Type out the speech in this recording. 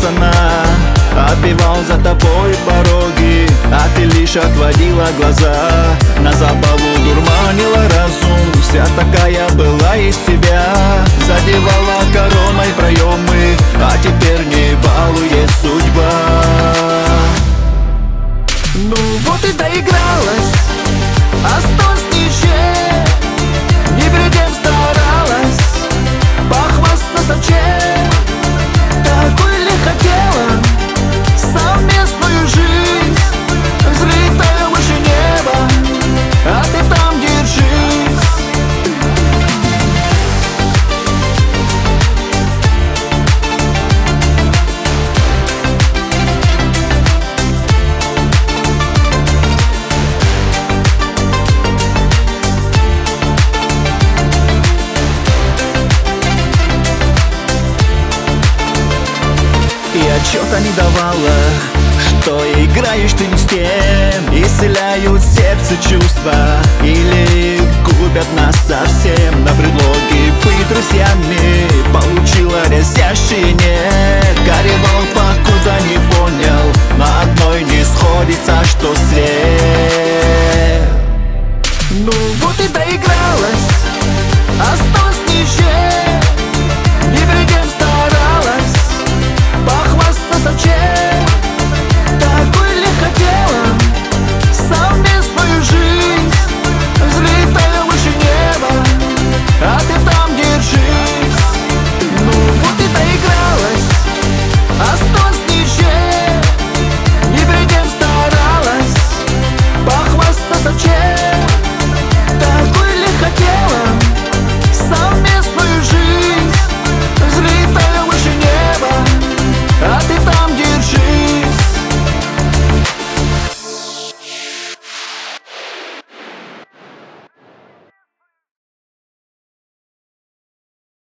она. Оббивал за тобой пороги, а ты лишь отводила глаза. На забаву дурманила разум, вся такая была из тебя. Задевала короной проемы, а теперь не балует судьба. Ну вот и доигралась, осталось ничем. Не перед тем старалась похвастаться зачем. Такой ли хотела совместную жизнь? Взлетаю выше неба, а ты там держись. И отчета не давала, что играешь ты не с тем. Исцеляют сердце чувства или губят нас совсем. На предлоге быть друзьями получила разящий нет. Горевал покой